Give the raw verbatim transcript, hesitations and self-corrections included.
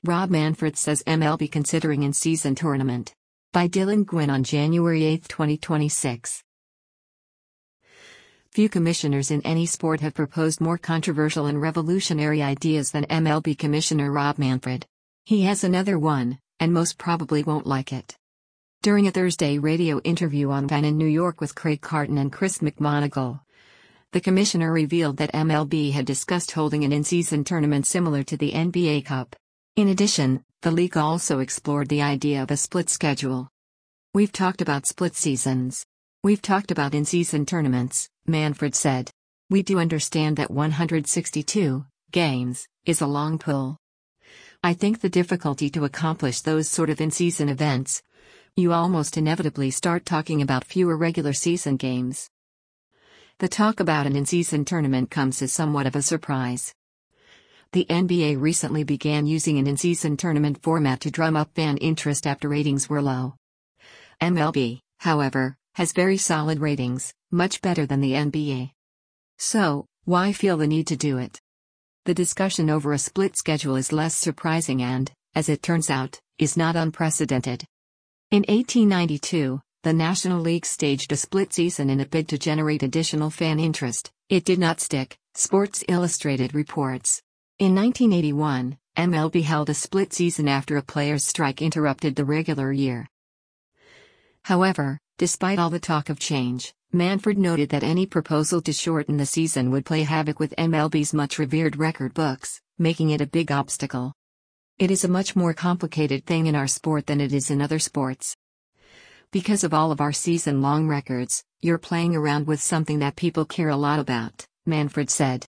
Rob Manfred says M L B considering in-season tournament. By Dylan Gwynn on January eighth, twenty twenty-six. Few commissioners in any sport have proposed more controversial and revolutionary ideas than M L B Commissioner Rob Manfred. He has another one, and most probably won't like it. During a Thursday radio interview on Vine in New York with Craig Carton and Chris McMonagle, the commissioner revealed that M L B had discussed holding an in-season tournament similar to the N B A Cup. In addition, the league also explored the idea of a split schedule. "We've talked about split seasons. We've talked about in-season tournaments," Manfred said. "We do understand that one hundred sixty-two games is a long pull. I think the difficulty to accomplish those sort of in-season events, you almost inevitably start talking about fewer regular season games. The talk about an in-season tournament comes as somewhat of a surprise. The N B A recently began using an in-season tournament format to drum up fan interest after ratings were low. M L B, however, has very solid ratings, much better than the N B A. So, why feel the need to do it? The discussion over a split schedule is less surprising and, as it turns out, is not unprecedented. In eighteen ninety-two, the National League staged a split season in a bid to generate additional fan interest. It did not stick, Sports Illustrated reports. In nineteen eighty-one, M L B held a split season after a players' strike interrupted the regular year. However, despite all the talk of change, Manfred noted that any proposal to shorten the season would play havoc with M L B's much revered record books, making it a big obstacle. "It is a much more complicated thing in our sport than it is in other sports. Because of all of our season-long records, you're playing around with something that people care a lot about," Manfred said.